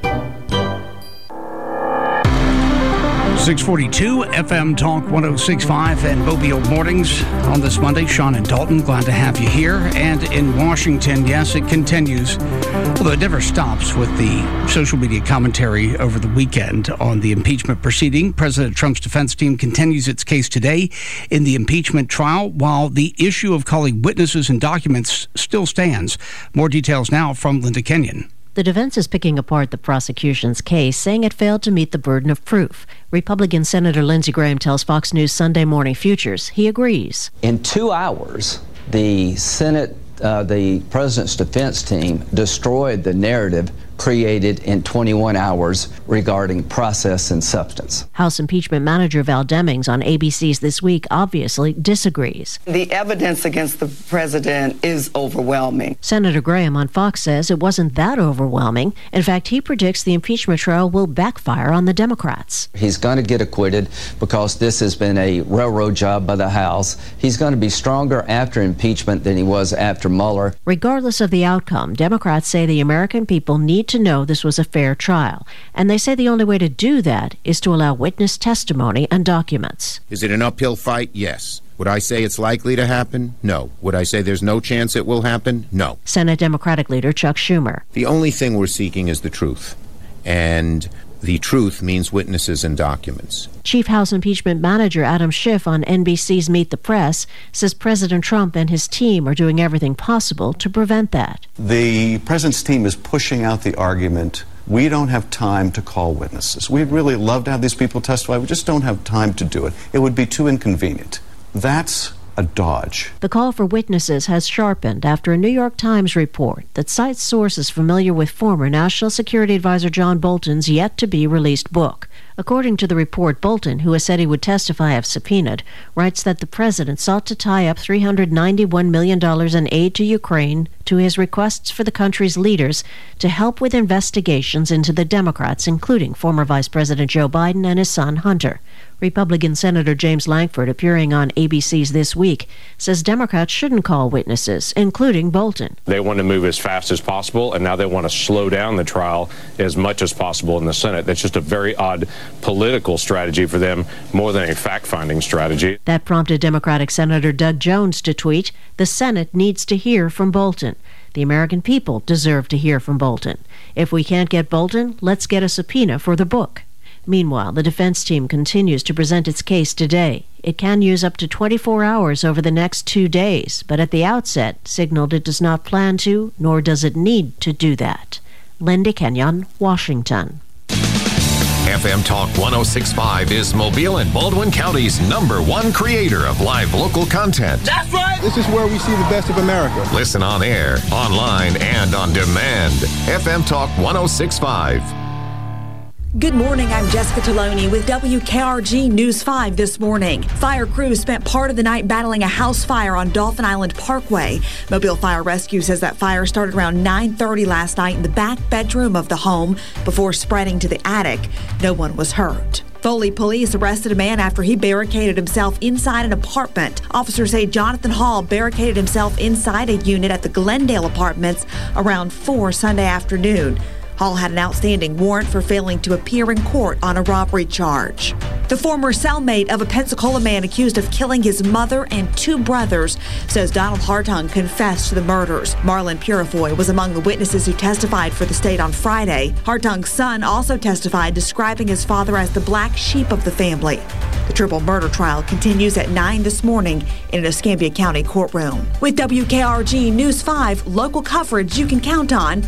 642 FM Talk 1065 and Mobile Mornings on this Monday. Sean and Dalton, glad to have you here. And in Washington, yes, it continues, although it never stops with the social media commentary over the weekend on the impeachment proceeding. President Trump's defense team continues its case today in the impeachment trial, while the issue of calling witnesses and documents still stands. More details now from Linda Kenyon. The defense is picking apart the prosecution's case, saying it failed to meet the burden of proof. Republican Senator Lindsey Graham tells Fox News Sunday Morning Futures he agrees. In 2 hours, the Senate, the president's defense team destroyed the narrative created in 21 hours regarding process and substance. House impeachment manager Val Demings on ABC's This Week obviously disagrees. The evidence against the president is overwhelming. Senator Graham on Fox says it wasn't that overwhelming. In fact, he predicts the impeachment trial will backfire on the Democrats. He's going to get acquitted because this has been a railroad job by the House. He's going to be stronger after impeachment than he was after Mueller. Regardless of the outcome, Democrats say the American people need to know this was a fair trial, and they say the only way to do that is to allow witness testimony and documents. Is it an uphill fight? Yes. Would I say it's likely to happen? No. Would I say there's no chance it will happen? No. Senate Democratic leader Chuck Schumer. The only thing we're seeking is the truth, and the truth means witnesses and documents. Chief House impeachment manager Adam Schiff on NBC's Meet the Press says President Trump and his team are doing everything possible to prevent that. The president's team is pushing out the argument, we don't have time to call witnesses. We'd really love to have these people testify. We just don't have time to do it. It would be too inconvenient. That's a dodge. The call for witnesses has sharpened after a New York Times report that cites sources familiar with former National Security Advisor John Bolton's yet-to-be-released book. According to the report, Bolton, who has said he would testify if subpoenaed, writes that the president sought to tie up $391 million in aid to Ukraine to his requests for the country's leaders to help with investigations into the Democrats, including former Vice President Joe Biden and his son Hunter. Republican Senator James Lankford, appearing on ABC's This Week, says Democrats shouldn't call witnesses, including Bolton. They want to move as fast as possible, and now they want to slow down the trial as much as possible in the Senate. That's just a very odd political strategy for them, more than a fact-finding strategy. That prompted Democratic Senator Doug Jones to tweet, "The Senate needs to hear from Bolton. The American people deserve to hear from Bolton. If we can't get Bolton, let's get a subpoena for the book." Meanwhile, the defense team continues to present its case today. It can use up to 24 hours over the next 2 days, but at the outset signaled it does not plan to, nor does it need to do that. Linda Kenyon, Washington. FM Talk 106.5 is Mobile and Baldwin County's #1 creator of live local content. That's right! This is where we see the best of America. Listen on air, online, and on demand. FM Talk 106.5. Good morning, I'm Jessica Taloni with WKRG News 5 this morning. Fire crews spent part of the night battling a house fire on Dolphin Island Parkway. Mobile Fire Rescue says that fire started around 9:30 last night in the back bedroom of the home before spreading to the attic. No one was hurt. Foley police arrested a man after he barricaded himself inside an apartment. Officers say Jonathan Hall barricaded himself inside a unit at the Glendale Apartments around 4 Sunday afternoon. Hall had an outstanding warrant for failing to appear in court on a robbery charge. The former cellmate of a Pensacola man accused of killing his mother and 2 brothers says Donald Hartung confessed to the murders. Marlon Purifoy was among the witnesses who testified for the state on Friday. Hartung's son also testified, describing his father as the black sheep of the family. The triple murder trial continues at 9 this morning in an Escambia County courtroom. With WKRG News 5, local coverage you can count on.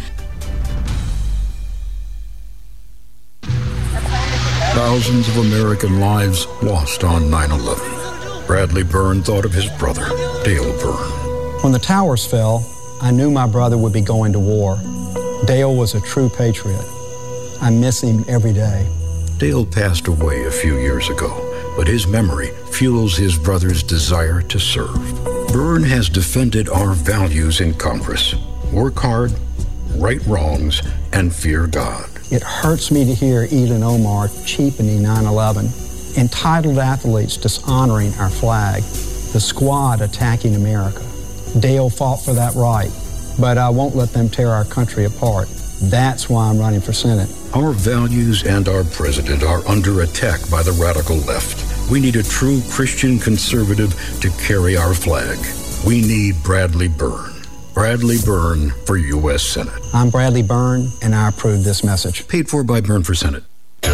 Thousands of American lives lost on 9/11. Bradley Byrne thought of his brother, Dale Byrne. When the towers fell, I knew my brother would be going to war. Dale was a true patriot. I miss him every day. Dale passed away a few years ago, but his memory fuels his brother's desire to serve. Byrne has defended our values in Congress. Work hard, right wrongs, and fear God. It hurts me to hear Ilhan Omar cheapening 9/11, entitled athletes dishonoring our flag, the squad attacking America. Dale fought for that right, but I won't let them tear our country apart. That's why I'm running for Senate. Our values and our president are under attack by the radical left. We need a true Christian conservative to carry our flag. We need Bradley Byrne. Bradley Byrne for U.S. Senate. I'm Bradley Byrne, and I approve this message. Paid for by Byrne for Senate.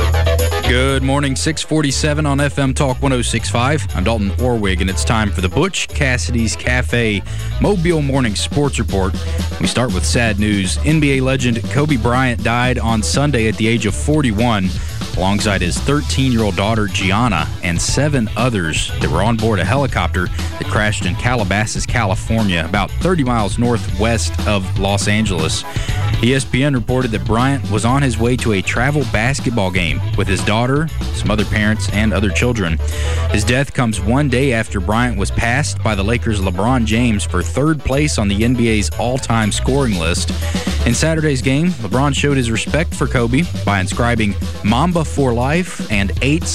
Good morning, 647 on FM Talk 106.5. I'm Dalton Orwig, and it's time for the Butch Cassidy's Cafe Mobile Morning Sports Report. We start with sad news. NBA legend Kobe Bryant died on Sunday at the age of 41, alongside his 13-year-old daughter Gianna and 7 others that were on board a helicopter that crashed in Calabasas, California, about 30 miles northwest of Los Angeles. ESPN reported that Bryant was on his way to a travel basketball game with his daughter, some other parents, and other children. His death comes one day after Bryant was passed by the Lakers' LeBron James for 3rd place on the NBA's all-time scoring list. In Saturday's game, LeBron showed his respect for Kobe by inscribing Mamba for Life and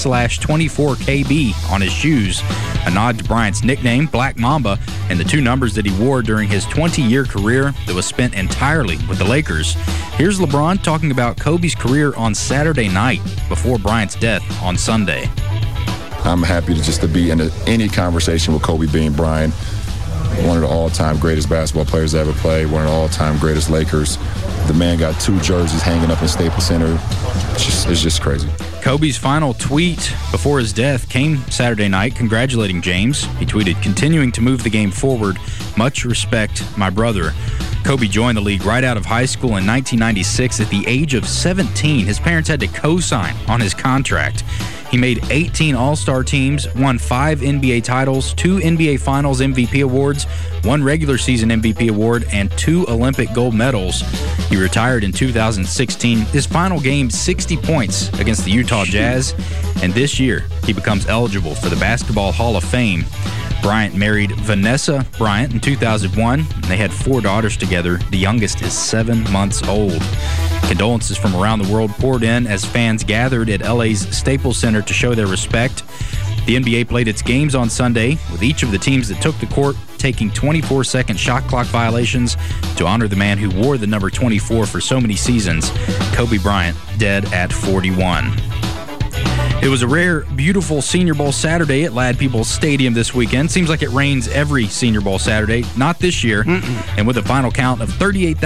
8/24 KB on his shoes, a nod to Bryant's nickname, Black Mamba, and the 2 numbers that he wore during his 20-year career that was spent entirely with the Lakers. Here's LeBron talking about Kobe's career on Saturday night before Bryant's death on Sunday. I'm happy to be in any conversation with Kobe Bean Bryant, one of the all-time greatest basketball players to ever play, one of the all-time greatest Lakers. The man got 2 jerseys hanging up in Staples Center. It's just crazy. Kobe's final tweet before his death came Saturday night, congratulating James. He tweeted, "Continuing to move the game forward. Much respect, my brother." Kobe joined the league right out of high school in 1996 at the age of 17. His parents had to co-sign on his contract. He made 18 All-Star teams, won 5 NBA titles, 2 NBA Finals MVP awards, 1 regular season MVP award, and 2 Olympic gold medals. He retired in 2016. His final game, 60 points against the Utah Jazz, and this year he becomes eligible for the Basketball Hall of Fame. Bryant married Vanessa Bryant in 2001, and they had 4 daughters together. The youngest is 7 months old. Condolences from around the world poured in as fans gathered at LA's Staples Center to show their respect. The NBA played its games on Sunday, with each of the teams that took the court taking 24-second shot clock violations to honor the man who wore the number 24 for so many seasons, Kobe Bryant, dead at 41. It was a rare, beautiful Senior Bowl Saturday at Ladd Peoples Stadium this weekend. Seems like it rains every Senior Bowl Saturday. Not this year. And with a final count of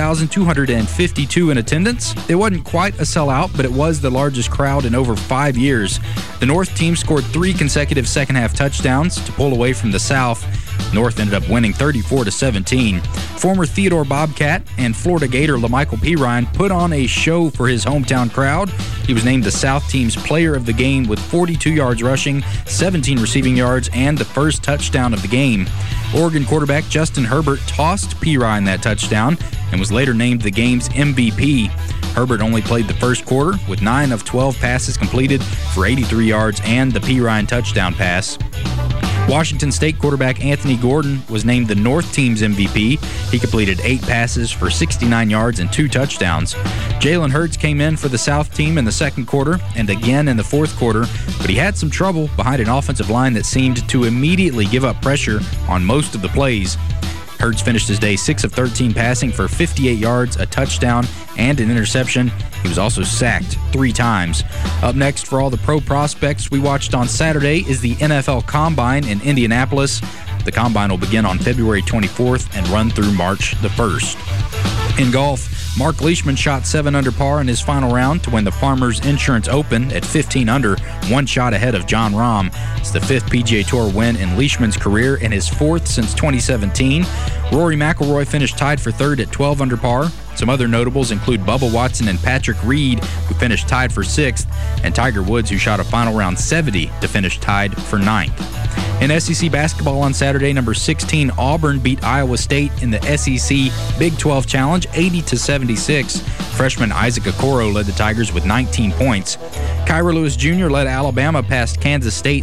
38,252 in attendance, it wasn't quite a sellout, but it was the largest crowd in over 5 years. The North team scored 3 consecutive second-half touchdowns to pull away from the South. North ended up winning 34-17. Former Theodore Bobcat and Florida Gator LaMichael Pirine put on a show for his hometown crowd. He was named the South team's player of the game with 42 yards rushing, 17 receiving yards, and the first touchdown of the game. Oregon quarterback Justin Herbert tossed Pirine that touchdown and was later named the game's MVP. Herbert only played the first quarter with 9 of 12 passes completed for 83 yards and the Pirine touchdown pass. Washington State quarterback Anthony Gordon was named the North team's MVP. He completed 8 passes for 69 yards and 2 touchdowns. Jalen Hurts came in for the South team in the second quarter and again in the fourth quarter, but he had some trouble behind an offensive line that seemed to immediately give up pressure on most of the plays. Hurts finished his day 6 of 13 passing for 58 yards, a touchdown, and an interception. He was also sacked 3 times. Up next for all the pro prospects we watched on Saturday is the NFL Combine in Indianapolis. The Combine will begin on February 24th and run through March the 1st. In golf, Mark Leishman shot 7 under par in his final round to win the Farmers Insurance Open at 15 under, 1 shot ahead of Jon Rahm. It's the 5th PGA Tour win in Leishman's career and his 4th since 2017. Rory McIlroy finished tied for 3rd at 12 under par. Some other notables include Bubba Watson and Patrick Reed, who finished tied for 6th, and Tiger Woods, who shot a final round 70 to finish tied for 9th. In SEC basketball on Saturday, number 16 Auburn beat Iowa State in the SEC Big 12 Challenge 80-76. Freshman Isaac Okoro led the Tigers with 19 points. Kyra Lewis Jr. led Alabama past Kansas State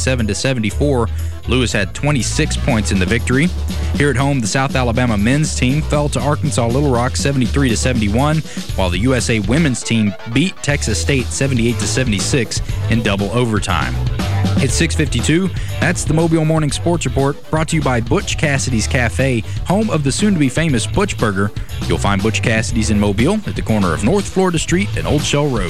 77-74. Lewis had 26 points in the victory. Here at home, the South Alabama men's team fell to Arkansas Little Rock 73-71, while the USA women's team beat Texas State 78-76 in double overtime. It's 6:52. That's the Mobile Morning Sports Report, brought to you by Butch Cassidy's Cafe, home of the soon-to-be-famous Butch Burger. You'll find Butch Cassidy's in Mobile at the corner of North Florida Street and Old Shell Road.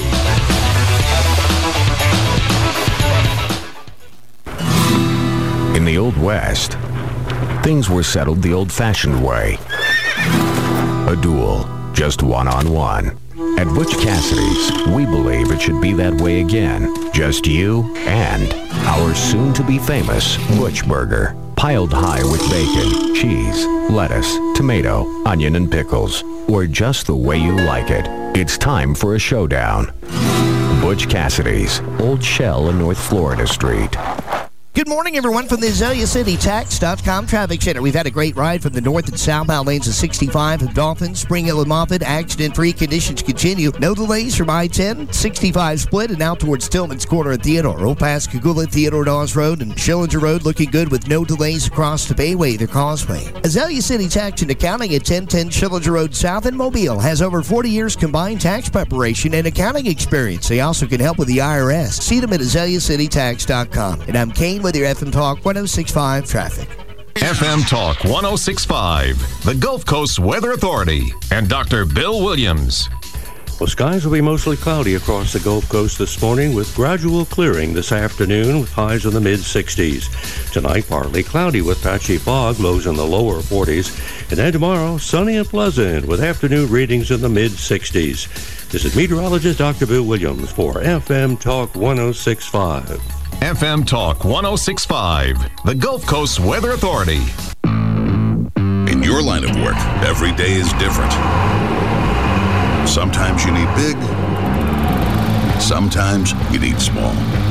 In the Old West, things were settled the old-fashioned way. A duel, just one-on-one. At Butch Cassidy's, we believe it should be that way again. Just you and our soon-to-be-famous Butch Burger. Piled high with bacon, cheese, lettuce, tomato, onion, and pickles. Or just the way you like it. It's time for a showdown. Butch Cassidy's, Old Shell and North Florida Street. Good morning, everyone, from the AzaleaCityTax.com Traffic Center. We've had a great ride from the north and southbound lanes of 65 of Dolphin, Spring Hill, and Moffett. Accident-free conditions continue. No delays from I-10, 65 split, and now towards Tillman's Corner at Theodore. Old past Kagula, Theodore Dawes Road, and Schillinger Road looking good with no delays across the Bayway, the Causeway. Azalea City Tax and Accounting at 1010 Schillinger Road South in Mobile has over 40 years combined tax preparation and accounting experience. They also can help with the IRS. See them at AzaleaCityTax.com. And I'm Kane with your FM Talk 106.5 traffic. FM Talk 106.5, the Gulf Coast Weather Authority, and Dr. Bill Williams. Well, skies will be mostly cloudy across the Gulf Coast this morning with gradual clearing this afternoon with highs in the mid-60s. Tonight, partly cloudy with patchy fog, lows in the lower 40s. And then tomorrow, sunny and pleasant with afternoon readings in the mid-60s. This is meteorologist Dr. Bill Williams for FM Talk 106.5. FM Talk 106.5, the Gulf Coast Weather Authority. In your line of work, every day is different. Sometimes you need big, sometimes you need small.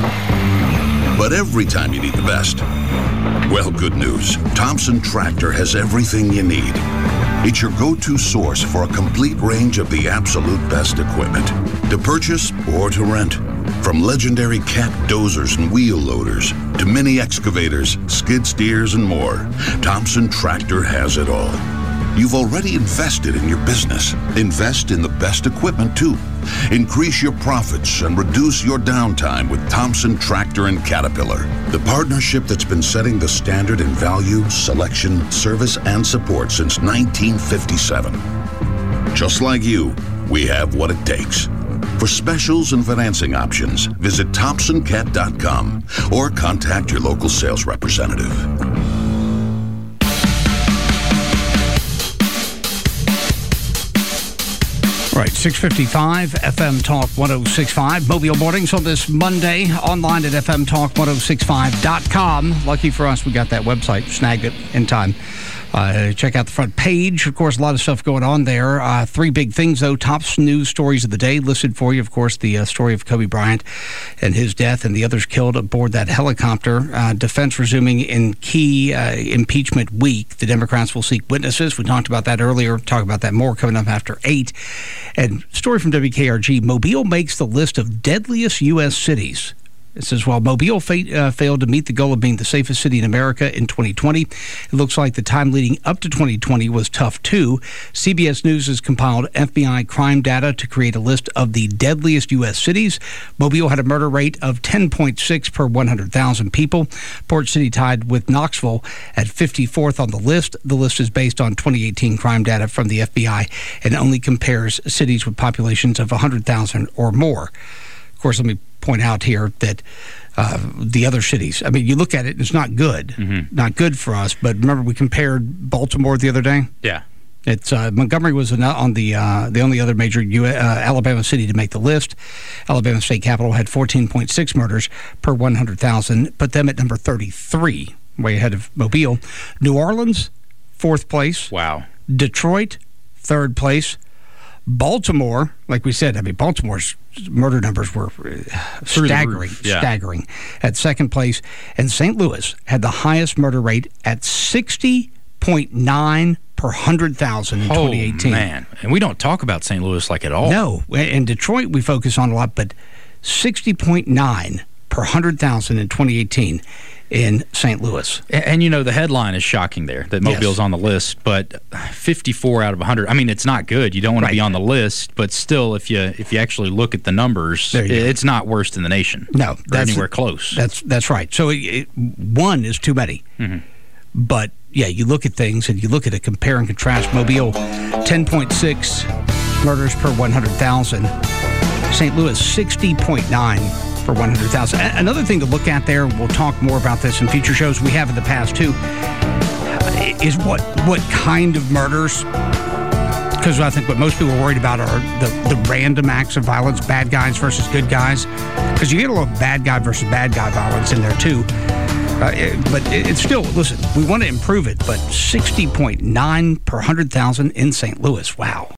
But every time you need the best. Well, good news. Thompson Tractor has everything you need. It's your go-to source for a complete range of the absolute best equipment, to purchase or to rent. From legendary cat dozers and wheel loaders to mini excavators, skid steers, and more, Thompson Tractor has it all. You've already invested in your business. Invest in the best equipment, too. Increase your profits and reduce your downtime with Thompson Tractor and Caterpillar, the partnership that's been setting the standard in value, selection, service, and support since 1957. Just like you, we have what it takes. For specials and financing options, visit ThompsonCat.com or contact your local sales representative. All right, 6:55, FM Talk 106.5. Mobile Mornings on this Monday, online at fmtalk1065.com. Lucky for us, we got that website, snagged it in time. Check out the front page. Of course, a lot of stuff going on there. Three big things, though. Top news stories of the day listed for you. Of course, the story of Kobe Bryant and his death and the others killed aboard that helicopter. Defense resuming in key impeachment week. The Democrats will seek witnesses. We talked about that earlier. Talk about that more coming up after 8. And story from WKRG. Mobile makes the list of deadliest U.S. cities. It says, while Mobile failed to meet the goal of being the safest city in America in 2020, it looks like the time leading up to 2020 was tough, too. CBS News has compiled FBI crime data to create a list of the deadliest U.S. cities. Mobile had a murder rate of 10.6 per 100,000 people. Port City tied with Knoxville at 54th on the list. The list is based on 2018 crime data from the FBI and only compares cities with populations of 100,000 or more. Of course, let me point out here that the other cities, I mean, you look at it, it's not good. Not good for us. But remember, we compared Baltimore the other day? Yeah. It's Montgomery was on the only other major Alabama city to make the list. Alabama State Capitol had 14.6 murders per 100,000, put them at number 33, way ahead of Mobile. New Orleans, 4th place. Wow. Detroit, 3rd place. Baltimore, like we said, I mean, Baltimore's murder numbers were staggering at 2nd place. And St. Louis had the highest murder rate at 60.9 per 100,000 in 2018. Oh, man. And we don't talk about St. Louis like at all. No. In Detroit, we focus on a lot, but 60.9 per 100,000 in 2018 in St. Louis. And you know, the headline is shocking there, that Mobile's on the list, but 54 out of 100. I mean, it's not good. You don't want to be on the list, but still, if you actually look at the numbers, it's not worst in the nation. No. That's anywhere close. That's right. So one is too many. But, yeah, you look at things and you look at a compare and contrast. Mobile, 10.6 murders per 100,000. St. Louis, 60.9 per 100,000. Another thing to look at there, we'll talk more about this in future shows we have in the past too, is what kind of murders. Because I think what most people are worried about are the random acts of violence, bad guys versus good guys. Because you get a little bad guy versus bad guy violence in there too. But it's still, listen, we want to improve it, but 60.9 per 100,000 in St. Louis. Wow.